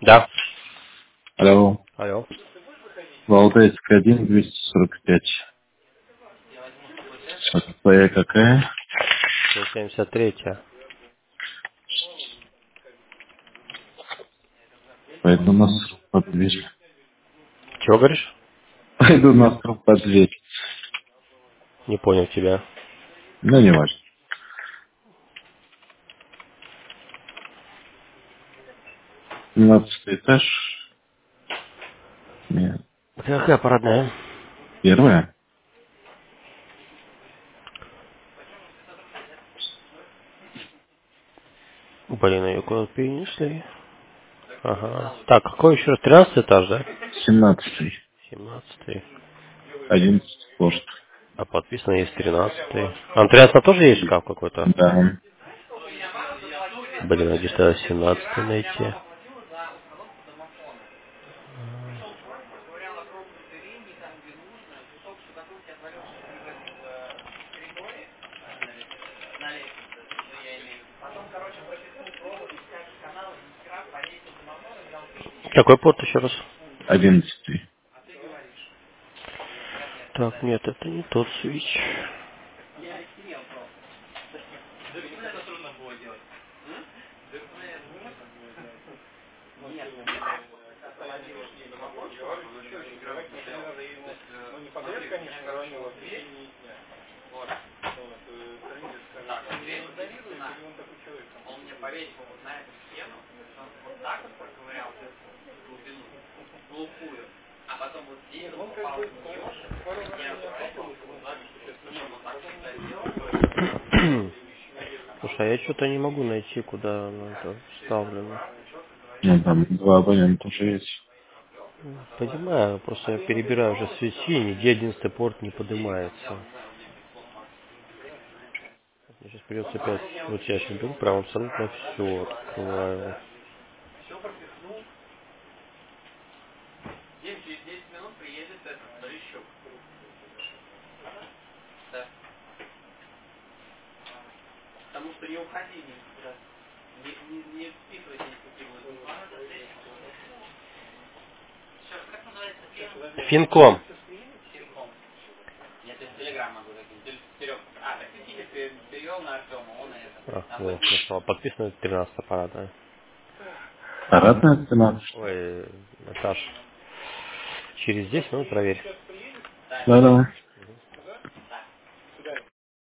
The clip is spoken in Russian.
Да. Алло. Алло. Валдайская 1, 245. А твоя какая? 173. Пойду на срок под дверь. Чего говоришь? Пойду на срок под дверь. Не понял тебя. Ну, не важно. 17 этаж. Нет. Какая парадная? Первая? Блин, ее куда-то перенесли. Ага. Так, какой еще раз? 13 этаж, да? 17. 17. 11 пост. А подписано есть 13. А на 13 тоже есть шкаф какой-то? Да. Блин, а где тогда 17 найти? Какой порт еще раз? 11. Так, нет, это не тот свич. Слушай, а я что-то не могу найти, куда оно это вставлено. Ну, там два абонента уже есть. Понимаю, просто я перебираю уже свечи, и нигде 11 порт не поднимается. Мне сейчас придется опять, вот я сейчас беру, прям абсолютно все открываю. Финком. А, вот, нашел. Подписано 13 аппарата. Парадная 13. Ой, Наташ. Через 10 минут проверь. Да, давай.